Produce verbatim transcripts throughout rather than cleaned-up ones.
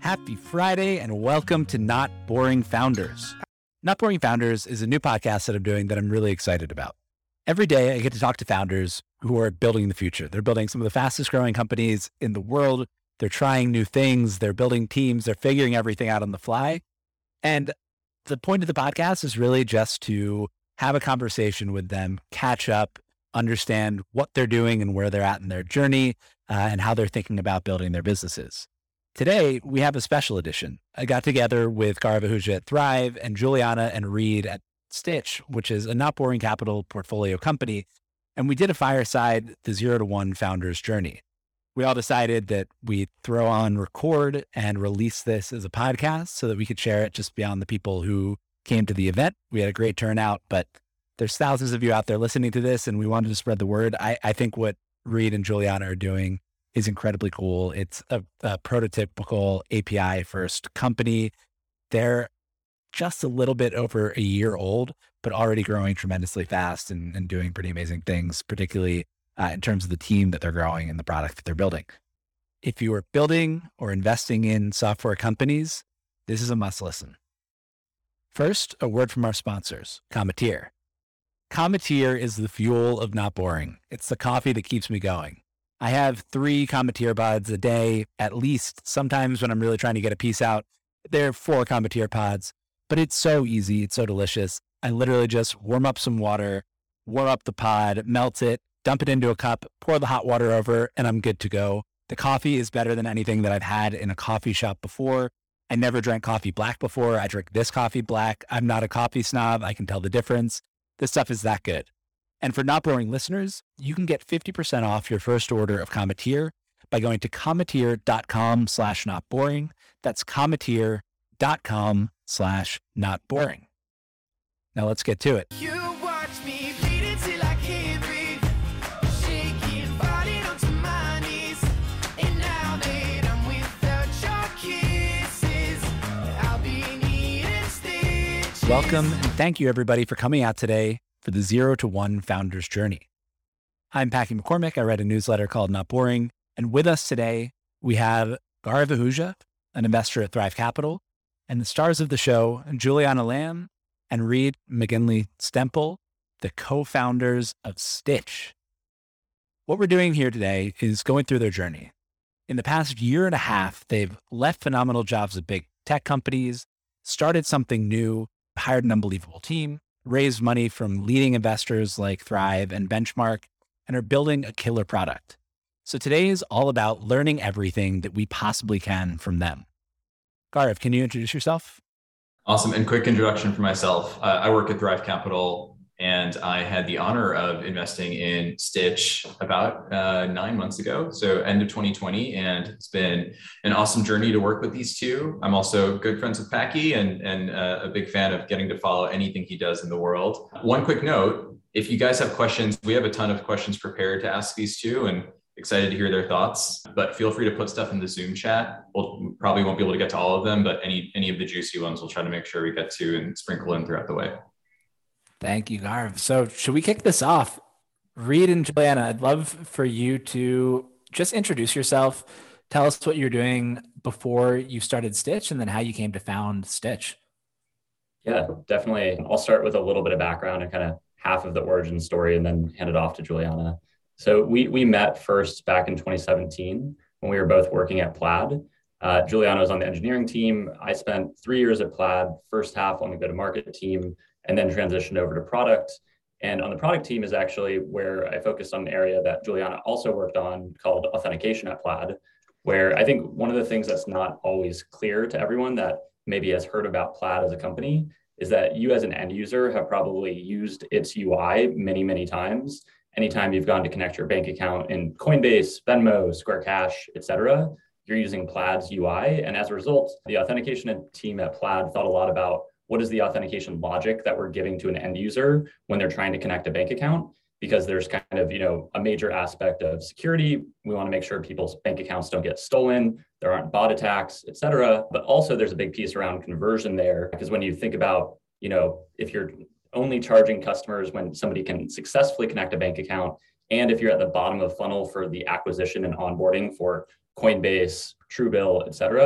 Happy Friday and welcome to Not Boring Founders. Not Boring Founders is a new podcast that I'm doing that I'm really excited about. Every day I get to talk to founders who are building the future. They're building some of the fastest growing companies in the world. They're trying new things. They're building teams. They're figuring everything out on the fly. And the point of the podcast is really just to have a conversation with them, catch up, understand what they're doing and where they're at in their journey, uh, and how they're thinking about building their businesses. Today, we have a special edition. I got together with Gaurav Ahuja at Thrive and Juliana and Reed at Stitch, which is a Not Boring Capital portfolio company. And we did a fireside, the zero to one founder's journey. We all decided that we'd throw on record and release this as a podcast so that we could share it just beyond the people who came to the event. We had a great turnout, but there's thousands of you out there listening to this and we wanted to spread the word. I, I think what Reed and Juliana are doing is incredibly cool. It's a, a prototypical A P I first company. They're just a little bit over a year old, but already growing tremendously fast and, and doing pretty amazing things, particularly uh, in terms of the team that they're growing and the product that they're building. If you are building or investing in software companies, this is a must listen. First, a word from our sponsors, Cometeer. Cometeer is the fuel of Not Boring. It's the coffee that keeps me going. I have three Cometeer pods a day, at least. Sometimes when I'm really trying to get a piece out, there are four Cometeer pods, but it's so easy. It's so delicious. I literally just warm up some water, warm up the pod, melt it, dump it into a cup, pour the hot water over, and I'm good to go. The coffee is better than anything that I've had in a coffee shop before. I never drank coffee black before. I drink this coffee black. I'm not a coffee snob. I can tell the difference. This stuff is that good. And for Not Boring listeners, you can get fifty percent off your first order of Cometeer by going to cometeer.com slash not boring. That's cometeer.com slash not boring. Now let's get to it. You watch me bleed until I can't breathe, shaking, falling onto my knees. And now that I'm without your kisses, I'll be needing stitches. Welcome and thank you everybody for coming out today for the Zero to One Founder's Journey. I'm Packy McCormick. I write a newsletter called Not Boring. And with us today, we have Gaurav Ahuja, an investor at Thrive Capital, and the stars of the show, Juliana Lamb and Reed McGinley Stemple, the co-founders of Stitch. What we're doing here today is going through their journey. In the past year and a half, they've left phenomenal jobs at big tech companies, started something new, hired an unbelievable team, raised money from leading investors like Thrive and Benchmark, and are building a killer product. So today is all about learning everything that we possibly can from them. Gaurav, can you introduce yourself? Awesome. And quick introduction for myself. Uh, I work at Thrive Capital, and I had the honor of investing in Stitch about uh, nine months ago, so end of twenty twenty. And it's been an awesome journey to work with these two. I'm also good friends with Packy and, and uh, a big fan of getting to follow anything he does in the world. One quick note, if you guys have questions, we have a ton of questions prepared to ask these two and excited to hear their thoughts, but feel free to put stuff in the Zoom chat. We'll probably won't be able to get to all of them, but any, any of the juicy ones we'll try to make sure we get to and sprinkle in throughout the way. Thank you, Gaurav. So should we kick this off? Reed and Juliana, I'd love for you to just introduce yourself. Tell us what you're doing before you started Stitch and then how you came to found Stitch. Yeah, definitely. I'll start with a little bit of background and kind of half of the origin story and then hand it off to Juliana. So we we met first back in twenty seventeen when we were both working at Plaid. Uh, Juliana was on the engineering team. I spent three years at Plaid, first half on the go-to-market team, and then transitioned over to product. And on the product team is actually where I focused on an area that Juliana also worked on called authentication at Plaid, where I think one of the things that's not always clear to everyone that maybe has heard about Plaid as a company is that you as an end user have probably used its U I many, many times. Anytime you've gone to connect your bank account in Coinbase, Venmo, Square Cash, et cetera, you're using Plaid's U I. And as a result, the authentication team at Plaid thought a lot about what is the authentication logic that we're giving to an end user when they're trying to connect a bank account, because there's kind of, you know, a major aspect of security. We want to make sure people's bank accounts don't get stolen, there aren't bot attacks, et cetera. But also there's a big piece around conversion there, because when you think about, you know, if you're only charging customers when somebody can successfully connect a bank account, and if you're at the bottom of funnel for the acquisition and onboarding for Coinbase, Truebill, et cetera,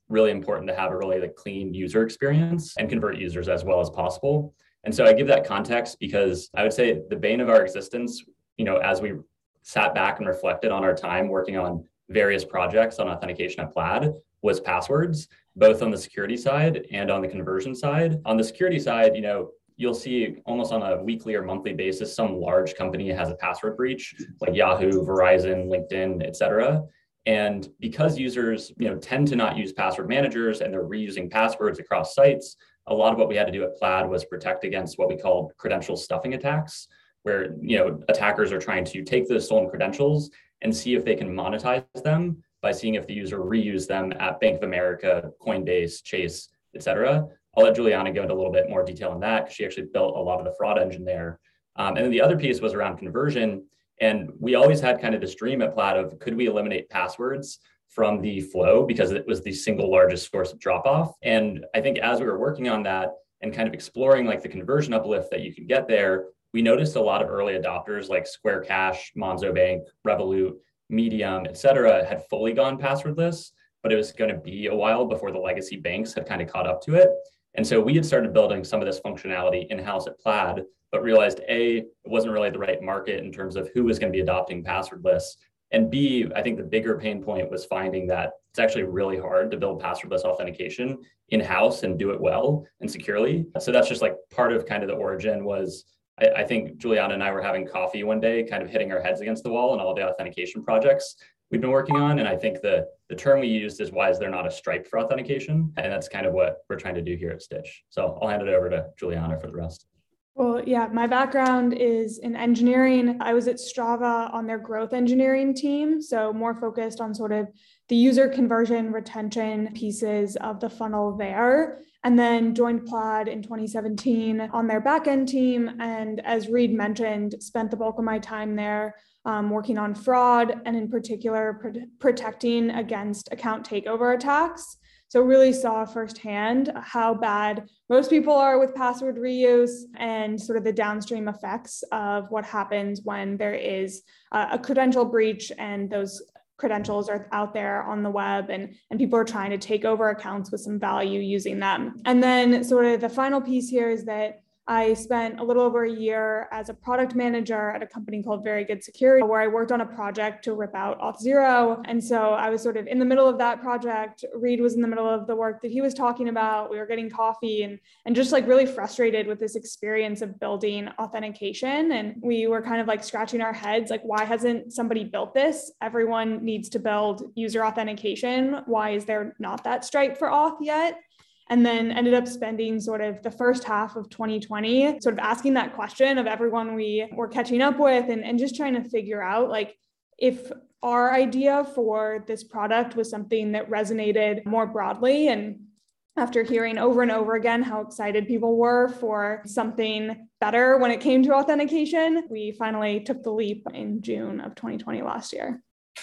really important to have a really like clean user experience and convert users as well as possible. And so I give that context because I would say the bane of our existence, you know, as we sat back and reflected on our time working on various projects on authentication at Plaid, was passwords, both on the security side and on the conversion side. On the security side, you know, you'll see almost on a weekly or monthly basis, some large company has a password breach, like Yahoo, Verizon, LinkedIn, et cetera. And because users, you know, tend to not use password managers and they're reusing passwords across sites, a lot of what we had to do at Plaid was protect against what we called credential stuffing attacks, where, you know, attackers are trying to take those stolen credentials and see if they can monetize them by seeing if the user reused them at Bank of America, Coinbase, Chase, et cetera. I'll let Juliana go into a little bit more detail on that because she actually built a lot of the fraud engine there. Um, and then the other piece was around conversion. And we always had kind of this dream at Plaid of could we eliminate passwords from the flow because it was the single largest source of drop off. And I think as we were working on that and kind of exploring like the conversion uplift that you could get there, we noticed a lot of early adopters like Square Cash, Monzo Bank, Revolut, Medium, et cetera, had fully gone passwordless, but it was going to be a while before the legacy banks had kind of caught up to it. And so we had started building some of this functionality in-house at Plaid, but realized A, it wasn't really the right market in terms of who was going to be adopting passwordless. And B, I think the bigger pain point was finding that it's actually really hard to build passwordless authentication in-house and do it well and securely. So that's just like part of kind of the origin was, I, I think Juliana and I were having coffee one day, kind of hitting our heads against the wall and all the authentication projects we've been working on. And I think the, the term we used is why is there not a Stripe for authentication? And that's kind of what we're trying to do here at Stitch. So I'll hand it over to Juliana for the rest. Well, yeah, my background is in engineering. I was at Strava on their growth engineering team, so more focused on sort of the user conversion retention pieces of the funnel there. And then joined Plaid in twenty seventeen on their backend team. And as Reed mentioned, spent the bulk of my time there um, working on fraud and in particular pr- protecting against account takeover attacks. So really saw firsthand how bad most people are with password reuse and sort of the downstream effects of what happens when there is uh, a credential breach and those credentials are out there on the web and, and people are trying to take over accounts with some value using them. And then sort of the final piece here is that I spent a little over a year as a product manager at a company called Very Good Security, where I worked on a project to rip out Auth0. And so I was sort of in the middle of that project. Reed was in the middle of the work that he was talking about. We were getting coffee and, and just like really frustrated with this experience of building authentication. And we were kind of like scratching our heads, like, why hasn't somebody built this? Everyone needs to build user authentication. Why is there not that Stripe for auth yet? And then ended up spending sort of the first half of twenty twenty, sort of asking that question of everyone we were catching up with and, and just trying to figure out like if our idea for this product was something that resonated more broadly. And after hearing over and over again how excited people were for something better when it came to authentication, we finally took the leap in June of twenty twenty last year.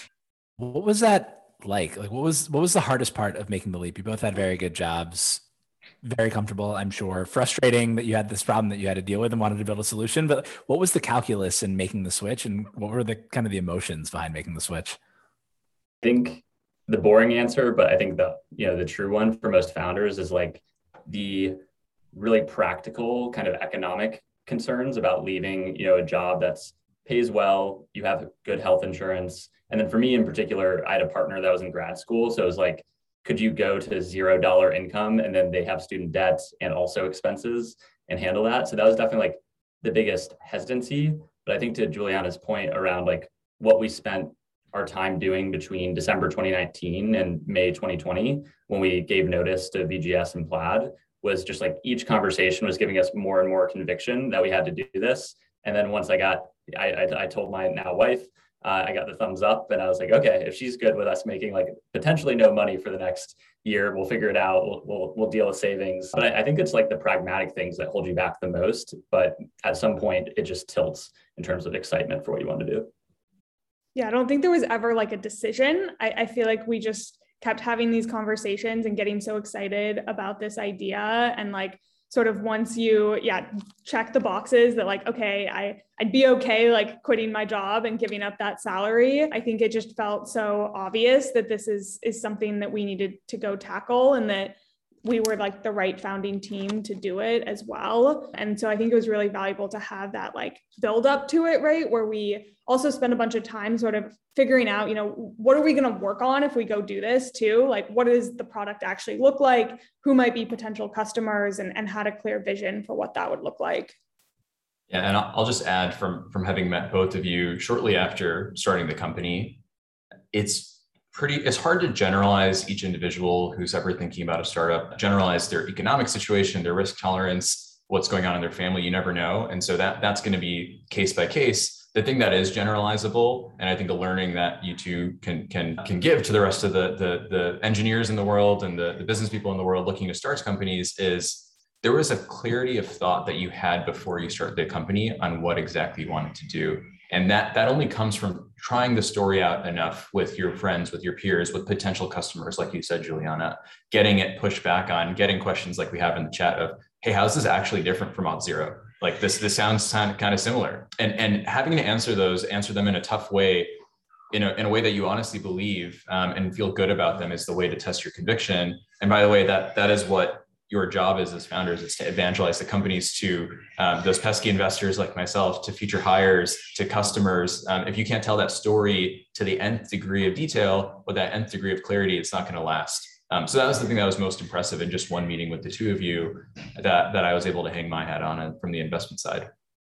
What was that like? Like, what was what was the hardest part of making the leap? You both had very good jobs, very comfortable, I'm sure. Frustrating that you had this problem that you had to deal with and wanted to build a solution. But what was the calculus in making the switch, and what were the kind of the emotions behind making the switch? I think the boring answer, but I think the you know the true one for most founders is like the really practical kind of economic concerns about leaving you know a job that's pays well, you have good health insurance. And then for me in particular, I had a partner that was in grad school. So it was like, could you go to zero dollar income and then they have student debt and also expenses and handle that? So that was definitely like the biggest hesitancy. But I think to Juliana's point around like what we spent our time doing between December twenty nineteen and May twenty twenty, when we gave notice to V G S and Plaid, was just like each conversation was giving us more and more conviction that we had to do this. And then once I got, I, I, I told my now wife, uh, I got the thumbs up and I was like, okay, if she's good with us making like potentially no money for the next year, we'll figure it out. We'll, we'll, we'll deal with savings. But I, I think it's like the pragmatic things that hold you back the most. But at some point it just tilts in terms of excitement for what you want to do. Yeah, I don't think there was ever like a decision. I, I feel like we just kept having these conversations and getting so excited about this idea and like sort of once you, yeah, check the boxes that like, okay, I, I'd be okay like quitting my job and giving up that salary. I think it just felt so obvious that this is, is something that we needed to go tackle, and that we were like the right founding team to do it as well. And so I think it was really valuable to have that like build up to it, right? Where we also spend a bunch of time sort of figuring out, you know, what are we going to work on if we go do this too? Like, what does the product actually look like? Who might be potential customers, and, and had a clear vision for what that would look like. Yeah, and I'll just add from, from having met both of you shortly after starting the company, it's pretty, it's hard to generalize each individual who's ever thinking about a startup, generalize their economic situation, their risk tolerance, what's going on in their family. You never know. And so that that's going to be case by case. The thing that is generalizable, and I think a learning that you two can can can give to the rest of the the, the engineers in the world and the, the business people in the world looking to start companies, is there was a clarity of thought that you had before you started the company on what exactly you wanted to do. And that, that only comes from trying the story out enough with your friends, with your peers, with potential customers, like you said, Juliana, getting it pushed back on, getting questions like we have in the chat of, hey, how's this actually different from Auth0? Like this, this sounds kind of similar. And, and having to answer those, answer them in a tough way, in a, in a way that you honestly believe um, and feel good about them, is the way to test your conviction. And by the way, that that is what your job is as founders, is to evangelize the companies to um, those pesky investors like myself, to future hires, to customers. Um, if you can't tell that story to the nth degree of detail with that nth degree of clarity, it's not going to last. Um, so that was the thing that was most impressive in just one meeting with the two of you, that, that I was able to hang my hat on from the investment side.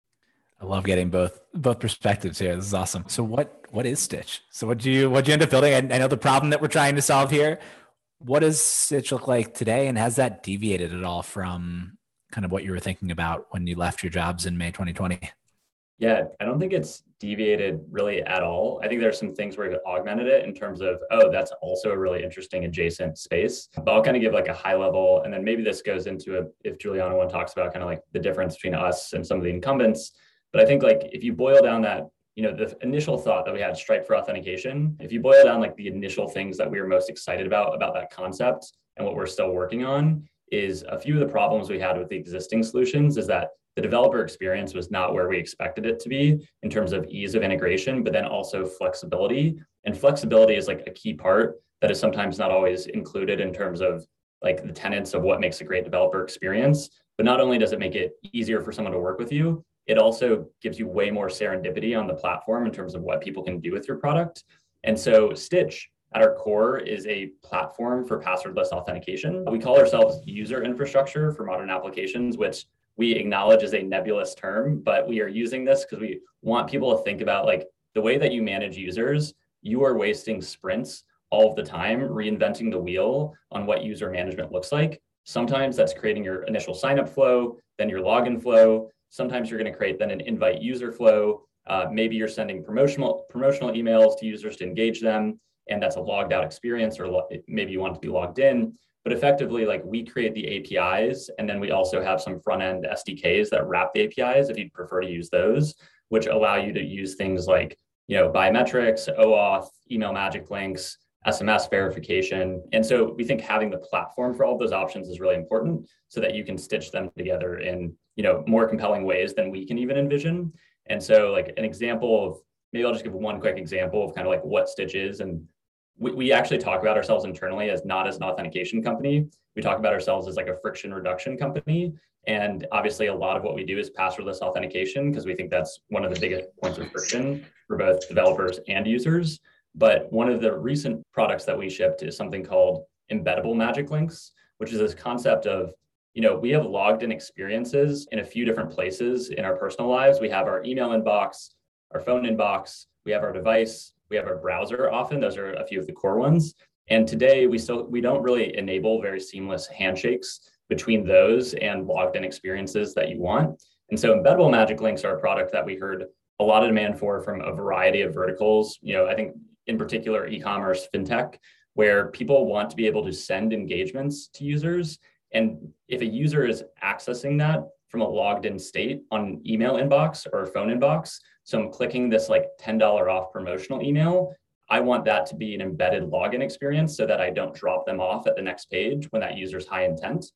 I love getting both both perspectives here. This is awesome. So what what is Stitch? So what do you what do you end up building? I, I know the problem that we're trying to solve here. What does Stitch look like today, and has that deviated at all from kind of what you were thinking about when you left your jobs in May twenty twenty? Yeah, I don't think it's deviated really at all. I think there's some things where we've augmented it in terms of, oh, that's also a really interesting adjacent space. But I'll kind of give like a high level, and then maybe this goes into a, if Juliana one talks about kind of like the difference between us and some of the incumbents. But I think like if you boil down that, you know, the initial thought that we had, Stripe for authentication, if you boil down like the initial things that we were most excited about, about that concept and what we're still working on, is a few of the problems we had with the existing solutions is that the developer experience was not where we expected it to be in terms of ease of integration, but then also flexibility. And flexibility is like a key part that is sometimes not always included in terms of like the tenets of what makes a great developer experience. But not only does it make it easier for someone to work with you, it also gives you way more serendipity on the platform in terms of what people can do with your product. And so Stitch at our core is a platform for passwordless authentication. We call ourselves user infrastructure for modern applications, which we acknowledge is a nebulous term, but we are using this because we want people to think about like the way that you manage users. You are wasting sprints all of the time, reinventing the wheel on what user management looks like. Sometimes that's creating your initial signup flow, then your login flow. Sometimes you're going to create then an invite user flow. Uh, maybe you're sending promotional promotional emails to users to engage them, and that's a logged out experience, or lo- maybe you want to be logged in. But effectively, like we create the A P Is, and then we also have some front end S D Ks that wrap the A P Is if you'd prefer to use those, which allow you to use things like, you know, biometrics, OAuth, email magic links, S M S verification. And so we think having the platform for all of those options is really important so that you can stitch them together in, you know, more compelling ways than we can even envision. And so like an example of, maybe I'll just give one quick example of kind of like what Stitch is. And we, we actually talk about ourselves internally as not as an authentication company. We talk about ourselves as like a friction reduction company. And obviously a lot of what we do is passwordless authentication because we think that's one of the biggest points of friction for both developers and users. But one of the recent products that we shipped is something called embeddable magic links, which is this concept of, you know, we have logged in experiences in a few different places in our personal lives. We have our email inbox, our phone inbox, we have our device, we have our browser often. Those are a few of the core ones. And today we still, we don't really enable very seamless handshakes between those and logged in experiences that you want. And so embeddable magic links are a product that we heard a lot of demand for from a variety of verticals. You know, I think in particular, e-commerce, fintech, where people want to be able to send engagements to users. And if a user is accessing that from a logged in state on an email inbox or a phone inbox, so I'm clicking this like ten dollars off promotional email, I want that to be an embedded login experience so that I don't drop them off at the next page when that user's high intent.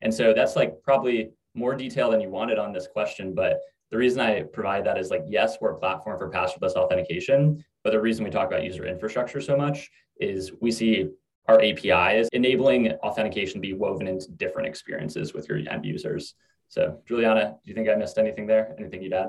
And so that's like probably more detail than you wanted on this question. But the reason I provide that is like, yes, we're a platform for passwordless authentication, but the reason we talk about user infrastructure so much is we see our A P Is enabling authentication to be woven into different experiences with your end users. So Juliana, do you think I missed anything there? Anything you'd add?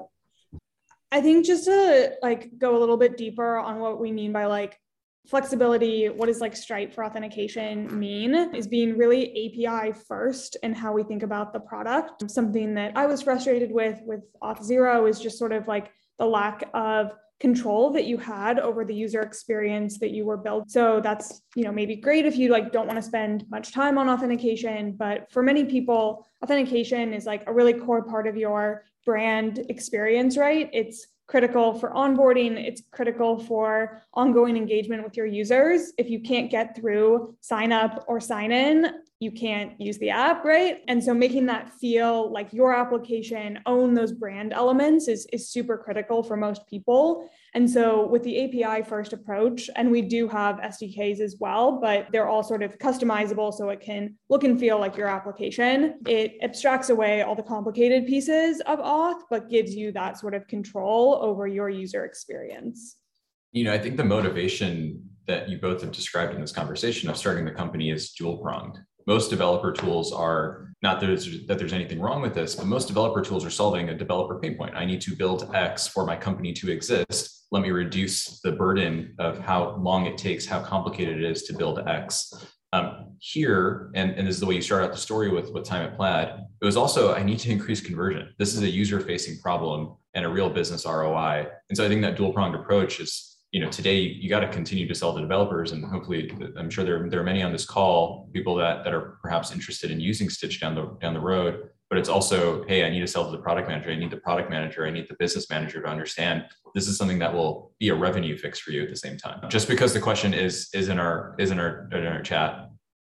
I think just to like go a little bit deeper on what we mean by like flexibility, what does like Stripe for authentication mean, is being really A P I first in how we think about the product. Something that I was frustrated with with Auth0 is just sort of like the lack of control that you had over the user experience that you were built. So that's, you know, maybe great if you like don't want to spend much time on authentication, but for many people, authentication is like a really core part of your brand experience, right? It's critical for onboarding. It's critical for ongoing engagement with your users. If you can't get through sign up or sign in, you can't use the app, right? And so making that feel like your application, own those brand elements is, is super critical for most people. And so with the A P I first approach, and we do have S D Ks as well, but they're all sort of customizable so it can look and feel like your application. It abstracts away all the complicated pieces of auth, but gives you that sort of control over your user experience. You know, I think the motivation that you both have described in this conversation of starting the company is dual-pronged. Most developer tools are, not that there's, that there's anything wrong with this, but most developer tools are solving a developer pain point. I need to build X for my company to exist. Let me reduce the burden of how long it takes, how complicated it is to build X. Um, here, and, and this is the way you start out the story with, with Time at Plaid, it was also, I need to increase conversion. This is a user-facing problem and a real business R O I. And so I think that dual-pronged approach is, you know, today you got to continue to sell to developers, and hopefully, I'm sure there, there are many on this call, people that, that are perhaps interested in using Stitch down the, down the road, but it's also, hey, I need to sell to the product manager. I need the product manager. I need the business manager to understand this is something that will be a revenue fix for you at the same time. Just because the question is, is in our, is in our, in our chat,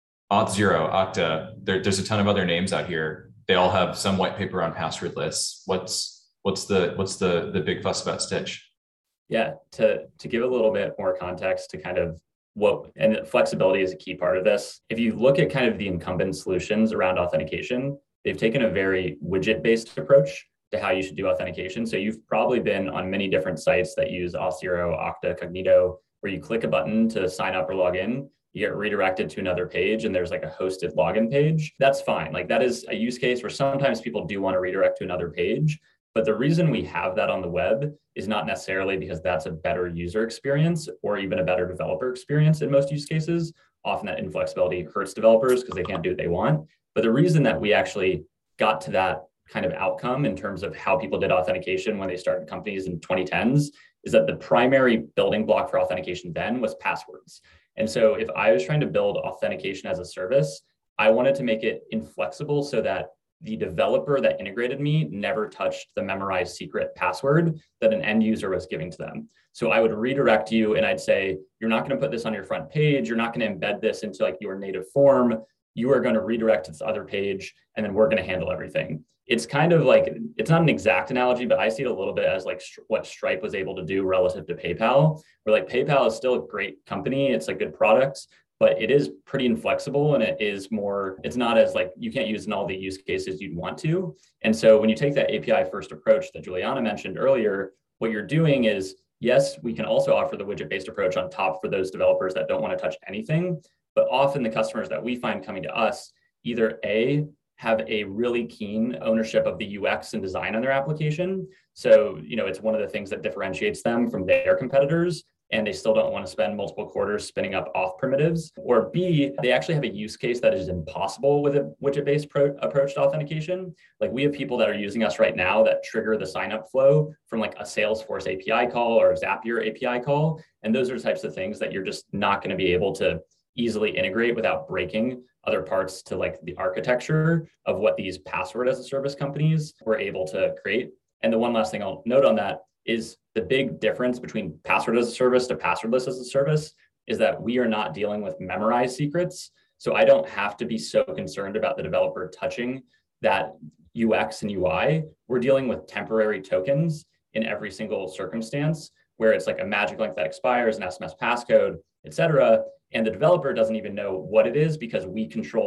Auth0, Okta, there, there's a ton of other names out here. They all have some white paper on password lists. What's, what's the, what's the, the big fuss about Stitch? Yeah, to, to give a little bit more context to kind of what, and flexibility is a key part of this. If you look at kind of the incumbent solutions around authentication, they've taken a very widget-based approach to how you should do authentication. So you've probably been on many different sites that use Auth0, Okta, Cognito, where you click a button to sign up or log in, you get redirected to another page and there's like a hosted login page. That's fine. Like that is a use case where sometimes people do want to redirect to another page. But the reason we have that on the web is not necessarily because that's a better user experience or even a better developer experience in most use cases. Often that inflexibility hurts developers because they can't do what they want. But the reason that we actually got to that kind of outcome in terms of how people did authentication when they started companies in twenty tens is that the primary building block for authentication then was passwords. And so if I was trying to build authentication as a service, I wanted to make it inflexible so that the developer that integrated me never touched the memorized secret password that an end user was giving to them. So I would redirect you and I'd say, you're not going to put this on your front page. You're not going to embed this into like your native form. You are going to redirect to this other page, and then we're going to handle everything. It's kind of like, it's not an exact analogy, but I see it a little bit as like what Stripe was able to do relative to PayPal, where like PayPal is still a great company. It's a good product, but it is pretty inflexible and it is more, it's not as like, you can't use in all the use cases you'd want to. And so when you take that A P I first approach that Juliana mentioned earlier, what you're doing is, yes, we can also offer the widget-based approach on top for those developers that don't want to touch anything, but often the customers that we find coming to us either A, have a really keen ownership of the U X and design on their application. So, you know, it's one of the things that differentiates them from their competitors, and they still don't want to spend multiple quarters spinning up auth primitives. Or B, they actually have a use case that is impossible with a widget-based pro- approach to authentication. Like we have people that are using us right now that trigger the sign-up flow from like a Salesforce A P I call or a Zapier A P I call. And those are the types of things that you're just not going to be able to easily integrate without breaking other parts to like the architecture of what these password as a service companies were able to create. And the one last thing I'll note on that is the big difference between password as a service to passwordless as a service is that we are not dealing with memorized secrets. So I don't have to be so concerned about the developer touching that U X and U I. We're dealing with temporary tokens in every single circumstance where it's like a magic link that expires, an S M S passcode, et cetera. And the developer doesn't even know what it is because we control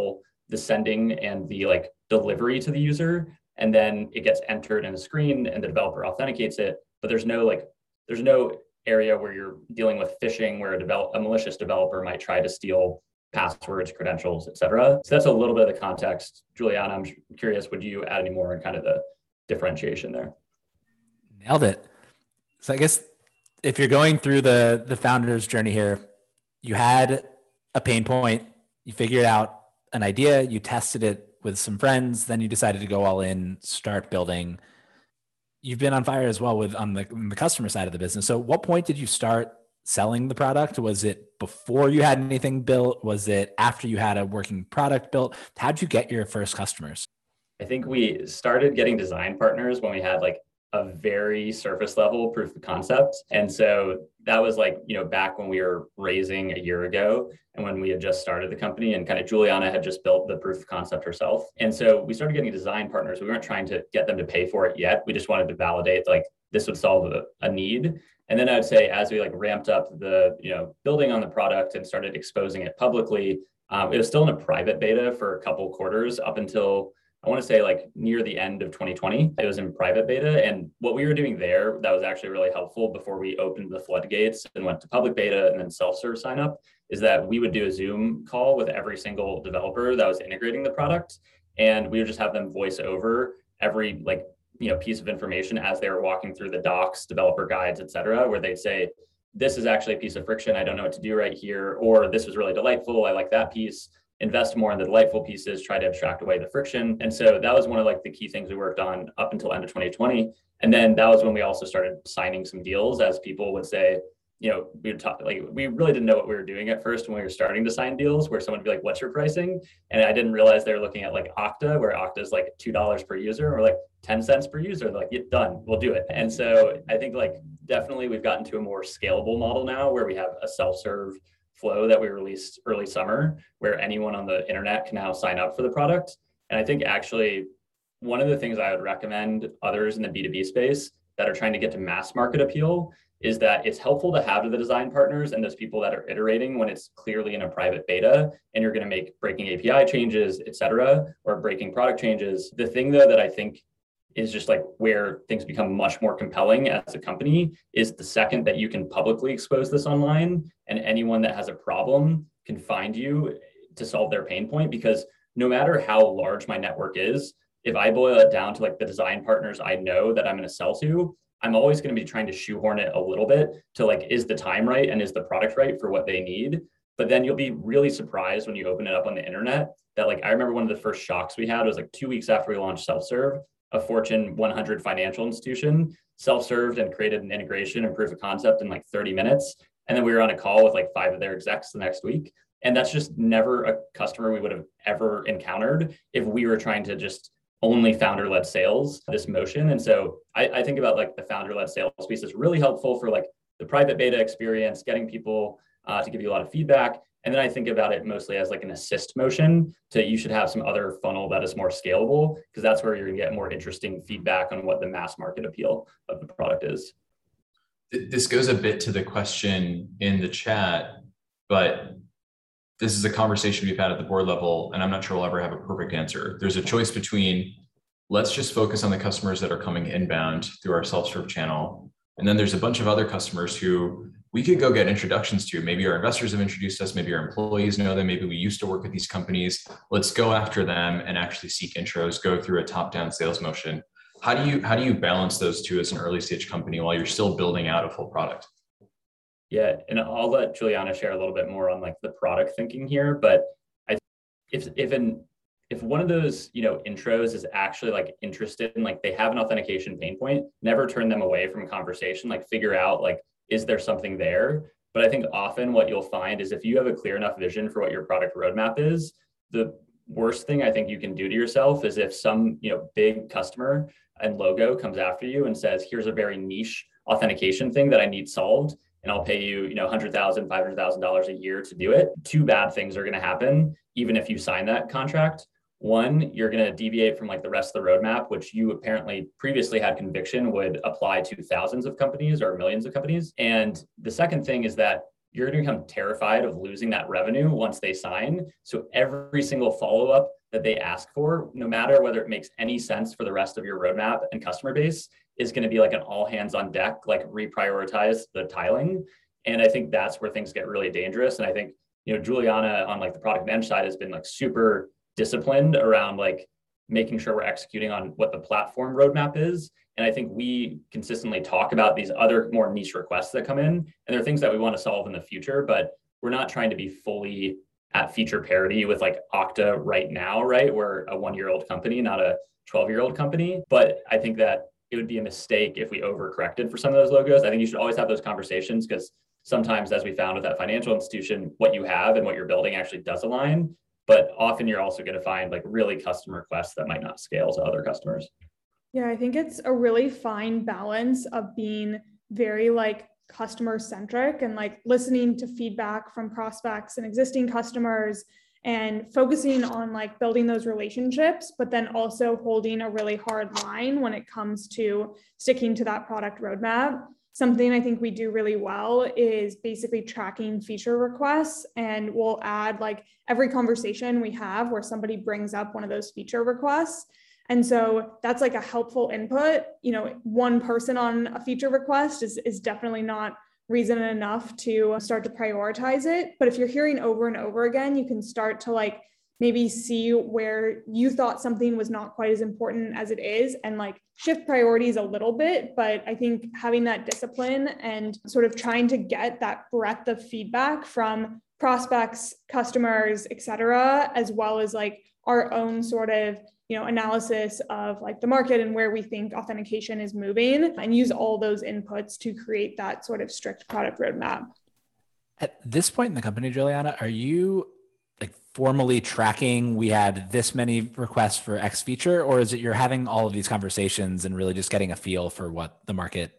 the sending and the like delivery to the user, and then it gets entered in a screen and the developer authenticates it. But there's no like, there's no area where you're dealing with phishing, where a, develop, a malicious developer might try to steal passwords, credentials, et cetera. So that's a little bit of the context. Juliana, I'm curious, would you add any more in kind of the differentiation there? Nailed it. So I guess if you're going through the, the founder's journey here, you had a pain point, you figured out an idea, you tested it with some friends, then you decided to go all in, start building. You've been on fire as well with on the, on the customer side of the business. So what point did you start selling the product? Was it before you had anything built? Was it after you had a working product built? How'd you get your first customers? I think we started getting design partners when we had like a very surface level proof of concept. And so that was like, you know, back when we were raising a year ago and when we had just started the company, and kind of Juliana had just built the proof of concept herself. And so we started getting design partners. We weren't trying to get them to pay for it yet. We just wanted to validate like this would solve a, a need. And then I would say as we like ramped up the, you know, building on the product and started exposing it publicly, um, it was still in a private beta for a couple quarters up until I want to say like near the end of twenty twenty. It was in private beta. And what we were doing there that was actually really helpful before we opened the floodgates and went to public beta and then self-serve sign up is that we would do a Zoom call with every single developer that was integrating the product. And we would just have them voice over every like, you know, piece of information as they were walking through the docs, developer guides, et cetera, where they'd say, this is actually a piece of friction. I don't know what to do right here. Or this was really delightful. I like that piece. Invest more in the delightful pieces, try to abstract away the friction. And so that was one of like the key things we worked on up until end of twenty twenty. And then that was when we also started signing some deals as people would say, you know, we would talk, like, we really didn't know what we were doing at first when we were starting to sign deals where someone would be like, what's your pricing? And I didn't realize they were looking at like Okta, where Okta is like two dollars per user or like ten cents per user. They're like, yeah, done, we'll do it. And so I think like definitely we've gotten to a more scalable model now where we have a self-serve flow that we released early summer where anyone on the internet can now sign up for the product. And I think actually one of the things I would recommend others in the B two B space that are trying to get to mass market appeal is that it's helpful to have the design partners and those people that are iterating when it's clearly in a private beta and you're going to make breaking A P I changes, et cetera, or breaking product changes. The thing though that I think is just like where things become much more compelling as a company is the second that you can publicly expose this online and anyone that has a problem can find you to solve their pain point. Because no matter how large my network is, if I boil it down to like the design partners I know that I'm going to sell to, I'm always going to be trying to shoehorn it a little bit to like, is the time right and is the product right for what they need? But then you'll be really surprised when you open it up on the internet that like, I remember one of the first shocks we had was like two weeks after we launched self-serve, a Fortune one hundred financial institution self-served and created an integration and proof of concept in like thirty minutes. And then we were on a call with like five of their execs the next week. And that's just never a customer we would have ever encountered if we were trying to just only founder-led sales, this motion. And so I, I think about like the founder-led sales piece is really helpful for like the private beta experience, getting people uh, to give you a lot of feedback. And then I think about it mostly as like an assist motion to you should have some other funnel that is more scalable because that's where you're gonna get more interesting feedback on what the mass market appeal of the product is. This goes a bit to the question in the chat, but this is a conversation we've had at the board level, and I'm not sure we'll ever have a perfect answer. There's a choice between let's just focus on the customers that are coming inbound through our self-serve channel. And then there's a bunch of other customers who we could go get introductions to. Maybe our investors have introduced us, maybe our employees know them, maybe we used to work with these companies. Let's go after them and actually seek intros, go through a top-down sales motion. How do you how do you balance those two as an early stage company while you're still building out a full product? Yeah, and I'll let Juliana share a little bit more on like the product thinking here. But I, if if an if one of those you know intros is actually like interested in like they have an authentication pain point, never turn them away from a conversation. Like figure out like is there something there? But I think often what you'll find is if you have a clear enough vision for what your product roadmap is, the worst thing I think you can do to yourself is if some you know big customer and logo comes after you and says, here's a very niche authentication thing that I need solved, and I'll pay you, you know, one hundred thousand dollars, five hundred thousand dollars a year to do it. Two bad things are going to happen, even if you sign that contract. One, you're going to deviate from like the rest of the roadmap, which you apparently previously had conviction would apply to thousands of companies or millions of companies. And the second thing is that you're going to become terrified of losing that revenue once they sign. So every single follow-up that they ask for, no matter whether it makes any sense for the rest of your roadmap and customer base, is going to be like an all hands on deck, like reprioritize the tiling. And I think that's where things get really dangerous. And I think, you know, Juliana on like the product management side has been like super disciplined around like making sure we're executing on what the platform roadmap is. And I think we consistently talk about these other more niche requests that come in, and there are things that we want to solve in the future, but we're not trying to be fully at feature parity with like Okta right now, right? We're a one-year-old company, not a twelve-year-old company. But I think that it would be a mistake if we overcorrected for some of those logos. I think you should always have those conversations, because sometimes, as we found with that financial institution, what you have and what you're building actually does align. But often you're also going to find like really custom requests that might not scale to other customers. Yeah, I think it's a really fine balance of being very like customer centric and like listening to feedback from prospects and existing customers and focusing on like building those relationships, but then also holding a really hard line when it comes to sticking to that product roadmap. Something I think we do really well is basically tracking feature requests, and we'll add like every conversation we have where somebody brings up one of those feature requests. And so that's like a helpful input. You know, one person on a feature request is, is definitely not reason enough to start to prioritize it. But if you're hearing over and over again, you can start to like maybe see where you thought something was not quite as important as it is and like shift priorities a little bit. But I think having that discipline and sort of trying to get that breadth of feedback from prospects, customers, et cetera, as well as like our own sort of, you know, analysis of like the market and where we think authentication is moving, and use all those inputs to create that sort of strict product roadmap. At this point in the company, Juliana, are you like formally tracking, we had this many requests for X feature, or is it you're having all of these conversations and really just getting a feel for what the market?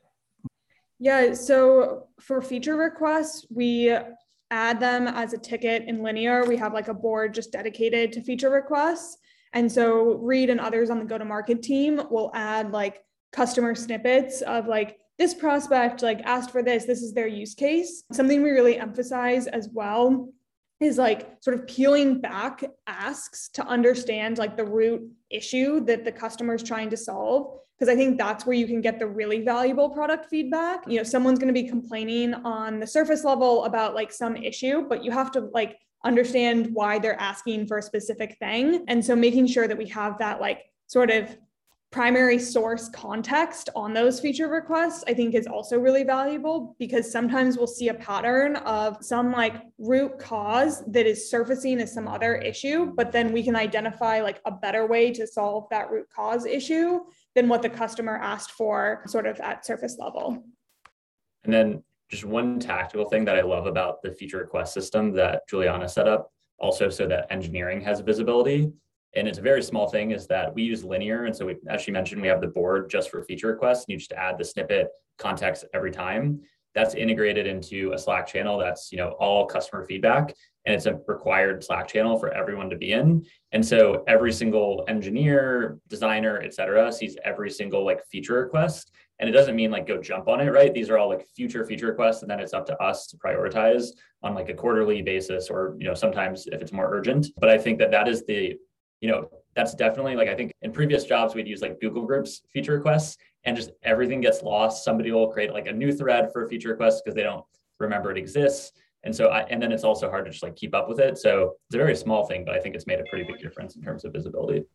Yeah, so for feature requests, we add them as a ticket in Linear. We have like a board just dedicated to feature requests. And so Reed and others on the go-to-market team will add like customer snippets of like, this prospect like asked for this, this is their use case. Something we really emphasize as well is like sort of peeling back asks to understand like the root issue that the customer is trying to solve. Because I think that's where you can get the really valuable product feedback. You know, someone's going to be complaining on the surface level about like some issue, but you have to like understand why they're asking for a specific thing. And so making sure that we have that like sort of primary source context on those feature requests, I think is also really valuable, because sometimes we'll see a pattern of some like root cause that is surfacing as some other issue, but then we can identify like a better way to solve that root cause issue than what the customer asked for sort of at surface level. And then just one tactical thing that I love about the feature request system that Juliana set up, also so that engineering has visibility. And it's a very small thing, is that we use Linear. And so we, as she mentioned, we have the board just for feature requests, and you just add the snippet context every time. That's integrated into a Slack channel that's, you know, all customer feedback. And it's a required Slack channel for everyone to be in. And so every single engineer, designer, et cetera, sees every single like feature request. And it doesn't mean like go jump on it, right? These are all like future feature requests. And then it's up to us to prioritize on like a quarterly basis, or, you know, sometimes if it's more urgent. But I think that that is the, you know, that's definitely like, I think in previous jobs, we'd use like Google Groups feature requests, and just everything gets lost. Somebody will create like a new thread for a feature request because they don't remember it exists. And so, I, and then it's also hard to just like keep up with it. So it's a very small thing, but I think it's made a pretty big difference in terms of visibility.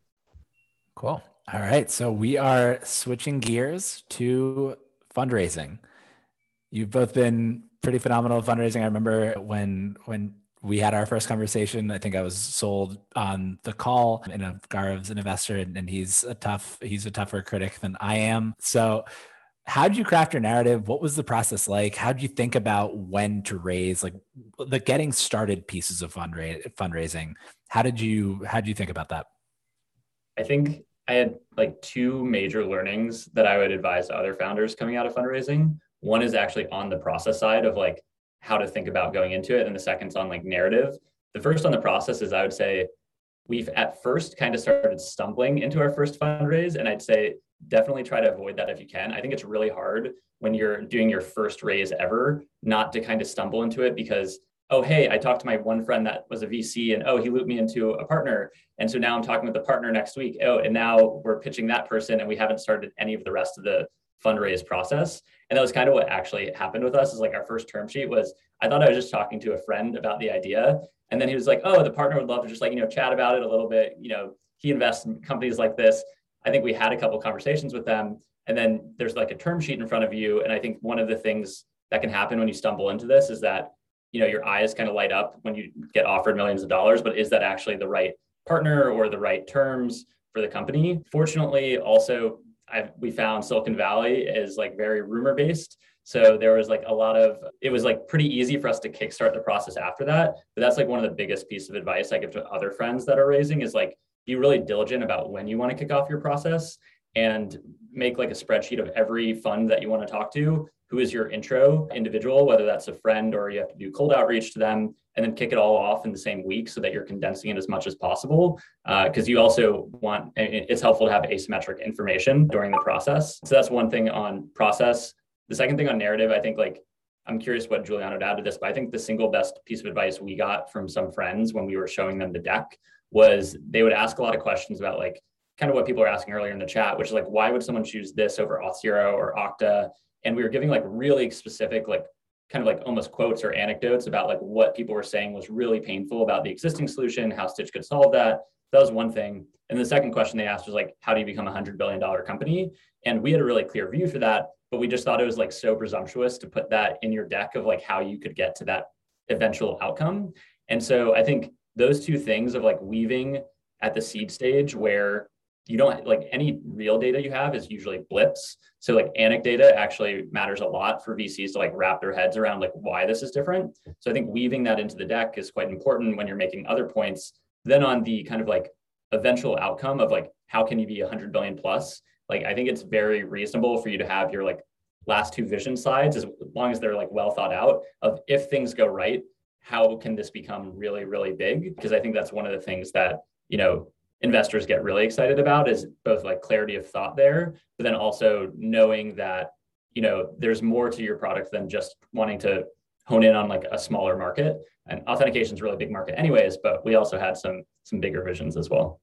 Cool. All right. So we are switching gears to fundraising. You've both been pretty phenomenal at fundraising. I remember when, when we had our first conversation, I think I was sold on the call, and Gaurav's an investor, and, and he's a tough, he's a tougher critic than I am. So how did you craft your narrative? What was the process like? How did you think about when to raise, like the getting started pieces of fundra- fundraising? How did you, how did you think about that? I think I had like two major learnings that I would advise to other founders coming out of fundraising. One is actually on the process side of like how to think about going into it. And the second's on like narrative. The first on the process is, I would say, we've at first kind of started stumbling into our first fundraise. And I'd say definitely try to avoid that if you can. I think it's really hard when you're doing your first raise ever, not to kind of stumble into it because, oh, hey, I talked to my one friend that was a V C and, oh, he looped me into a partner. And so now I'm talking with the partner next week. Oh, and now we're pitching that person and we haven't started any of the rest of the fundraise process. And that was kind of what actually happened with us is like our first term sheet was, I thought I was just talking to a friend about the idea. And then he was like, oh, the partner would love to just like, you know, chat about it a little bit. You know, he invests in companies like this. I think we had a couple of conversations with them. And then there's like a term sheet in front of you. And I think one of the things that can happen when you stumble into this is that, you know, your eyes kind of light up when you get offered millions of dollars, but is that actually the right partner or the right terms for the company? Fortunately, also, I've, we found Silicon Valley is like very rumor based. So there was like a lot of, it was like pretty easy for us to kickstart the process after that. But that's like one of the biggest pieces of advice I give to other friends that are raising is like, be really diligent about when you want to kick off your process and make like a spreadsheet of every fund that you want to talk to. Who is your intro individual, whether that's a friend or you have to do cold outreach to them, and then kick it all off in the same week so that you're condensing it as much as possible. Because uh, you also want, it's helpful to have asymmetric information during the process. So that's one thing on process. The second thing on narrative, I think like, I'm curious what Giuliano would add to this, but I think the single best piece of advice we got from some friends when we were showing them the deck was they would ask a lot of questions about like, kind of what people are asking earlier in the chat, which is like, why would someone choose this over Auth0 or Okta? And we were giving like really specific, like kind of like almost quotes or anecdotes about like what people were saying was really painful about the existing solution, how Stitch could solve that. That was one thing. And the second question they asked was like, how do you become a one hundred billion dollars company? And we had a really clear view for that, but we just thought it was like so presumptuous to put that in your deck of like how you could get to that eventual outcome. And so I think those two things of like weaving at the seed stage where you don't like any real data you have is usually blips. So like anecdata actually matters a lot for V Cs to like wrap their heads around like why this is different. So I think weaving that into the deck is quite important when you're making other points. Then on the kind of like eventual outcome of like, how can you be one hundred billion plus? Like, I think it's very reasonable for you to have your like last two vision slides as long as they're like well thought out of if things go right, how can this become really, really big? Because I think that's one of the things that, you know, investors get really excited about is both like clarity of thought there, but then also knowing that, you know, there's more to your product than just wanting to hone in on like a smaller market. And authentication is a really big market anyways, but we also had some, some bigger visions as well.